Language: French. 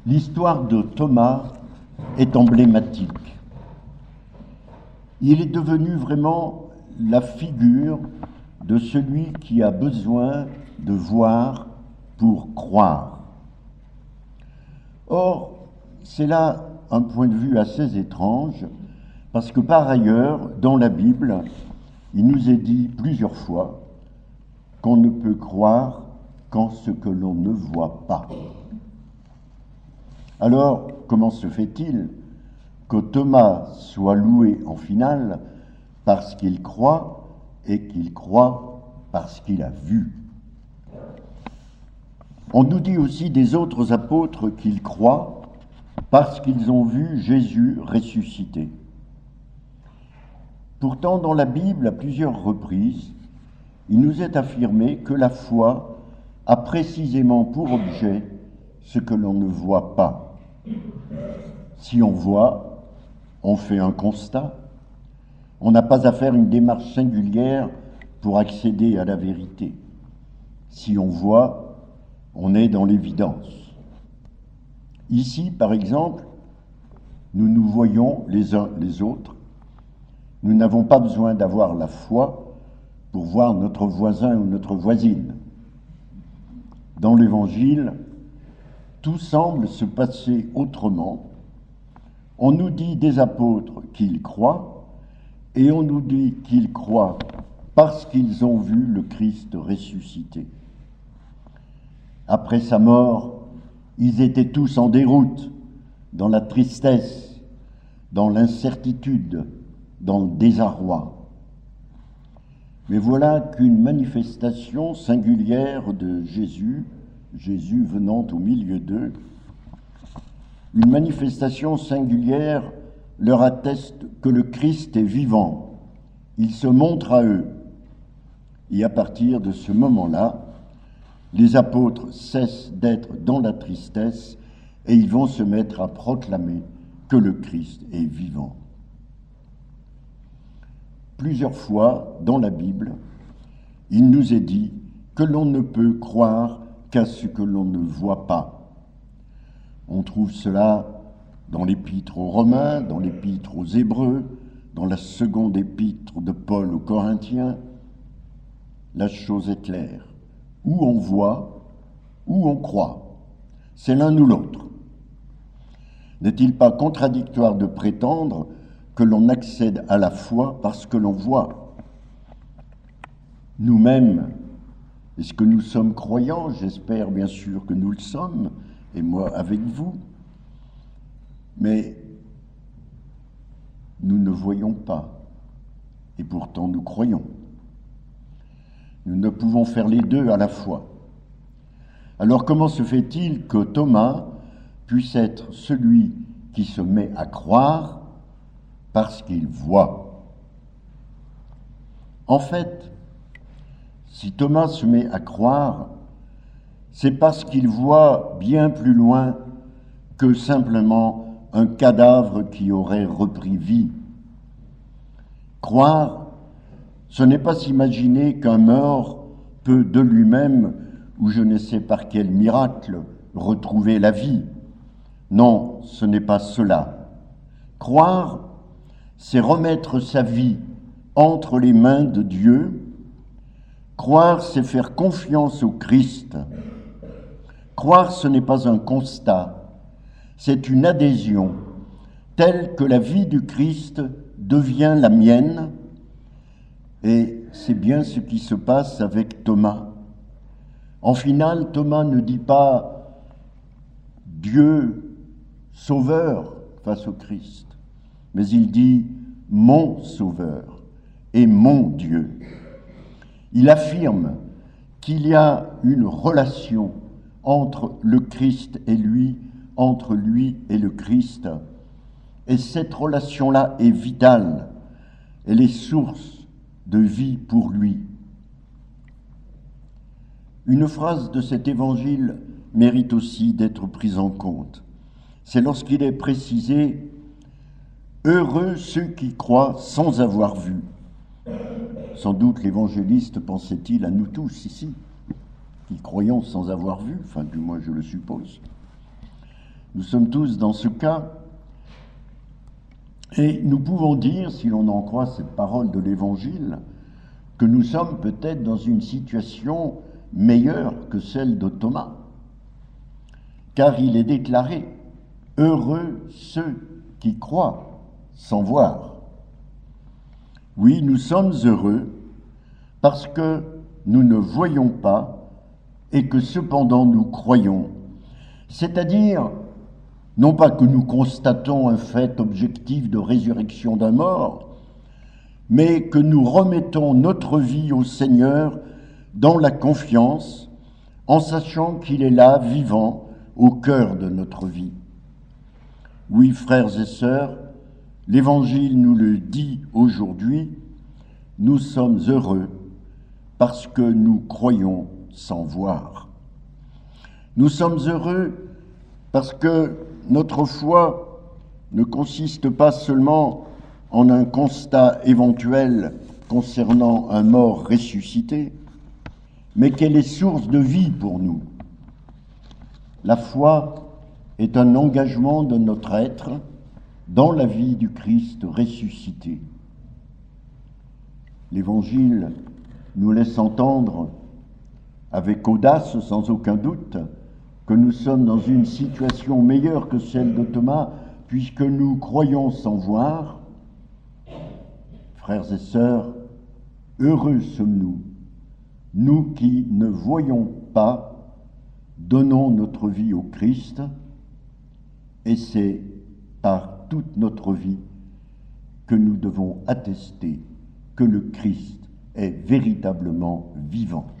L'histoire de Thomas est emblématique. Il est devenu vraiment la figure de celui qui a besoin de voir pour croire. Or, c'est là un point de vue assez étrange, parce que par ailleurs, dans la Bible, il nous est dit plusieurs fois qu'on ne peut croire qu'en ce que l'on ne voit pas. Alors, comment se fait-il que Thomas soit loué en finale parce qu'il croit et qu'il croit parce qu'il a vu? On nous dit aussi des autres apôtres qu'ils croient parce qu'ils ont vu Jésus ressuscité. Pourtant, dans la Bible, à plusieurs reprises, il nous est affirmé que la foi a précisément pour objet ce que l'on ne voit pas. Si on voit, on fait un constat. On n'a pas à faire une démarche singulière pour accéder à la vérité. Si on voit, on est dans l'évidence. Ici, par exemple, nous nous voyons les uns les autres. Nous n'avons pas besoin d'avoir la foi pour voir notre voisin ou notre voisine. Dans l'Évangile, tout semble se passer autrement. On nous dit des apôtres qu'ils croient, et on nous dit qu'ils croient parce qu'ils ont vu le Christ ressuscité. Après sa mort, ils étaient tous en déroute, dans la tristesse, dans l'incertitude, dans le désarroi. Mais voilà qu'une manifestation singulière de Jésus venant au milieu d'eux, une manifestation singulière leur atteste que le Christ est vivant. Il se montre à eux. Et à partir de ce moment-là, les apôtres cessent d'être dans la tristesse et ils vont se mettre à proclamer que le Christ est vivant. Plusieurs fois dans la Bible, il nous est dit que l'on ne peut croire qu'à ce que l'on ne voit pas. On trouve cela dans l'épître aux Romains, dans l'épître aux Hébreux, dans la seconde épître de Paul aux Corinthiens. La chose est claire. Ou on voit, ou on croit. C'est l'un ou l'autre. N'est-il pas contradictoire de prétendre que l'on accède à la foi parce que l'on voit? Nous-mêmes, est-ce que nous sommes croyants? J'espère bien sûr que nous le sommes, et moi avec vous. Mais nous ne voyons pas, et pourtant nous croyons. Nous ne pouvons faire les deux à la fois. Alors comment se fait-il que Thomas puisse être celui qui se met à croire parce qu'il voit? En fait, si Thomas se met à croire, c'est parce qu'il voit bien plus loin que simplement un cadavre qui aurait repris vie. Croire, ce n'est pas s'imaginer qu'un mort peut de lui-même, ou je ne sais par quel miracle, retrouver la vie. Non, ce n'est pas cela. Croire, c'est remettre sa vie entre les mains de Dieu. Croire, c'est faire confiance au Christ. Croire, ce n'est pas un constat, c'est une adhésion, telle que la vie du Christ devient la mienne. Et c'est bien ce qui se passe avec Thomas. En finale, Thomas ne dit pas « Dieu sauveur » face au Christ, mais il dit « mon sauveur et mon Dieu ». Il affirme qu'il y a une relation entre le Christ et lui, entre lui et le Christ, et cette relation-là est vitale, elle est source de vie pour lui. Une phrase de cet évangile mérite aussi d'être prise en compte. C'est lorsqu'il est précisé « Heureux ceux qui croient sans avoir vu ». Sans doute l'évangéliste pensait-il à nous tous ici, qui croyons sans avoir vu, enfin du moins je le suppose. Nous sommes tous dans ce cas. Et nous pouvons dire, si l'on en croit cette parole de l'Évangile, que nous sommes peut-être dans une situation meilleure que celle de Thomas. Car il est déclaré « Heureux ceux qui croient sans voir ». Oui, nous sommes heureux parce que nous ne voyons pas et que cependant nous croyons. C'est-à-dire, non pas que nous constatons un fait objectif de résurrection d'un mort, mais que nous remettons notre vie au Seigneur dans la confiance, en sachant qu'il est là, vivant, au cœur de notre vie. Oui, frères et sœurs, l'Évangile nous le dit aujourd'hui, nous sommes heureux parce que nous croyons sans voir. Nous sommes heureux parce que notre foi ne consiste pas seulement en un constat éventuel concernant un mort ressuscité, mais qu'elle est source de vie pour nous. La foi est un engagement de notre être dans la vie du Christ ressuscité. L'Évangile nous laisse entendre, avec audace sans aucun doute, que nous sommes dans une situation meilleure que celle de Thomas, puisque nous croyons sans voir. Frères et sœurs, heureux sommes-nous, nous qui ne voyons pas, donnons notre vie au Christ, et c'est par toute notre vie que nous devons attester que le Christ est véritablement vivant.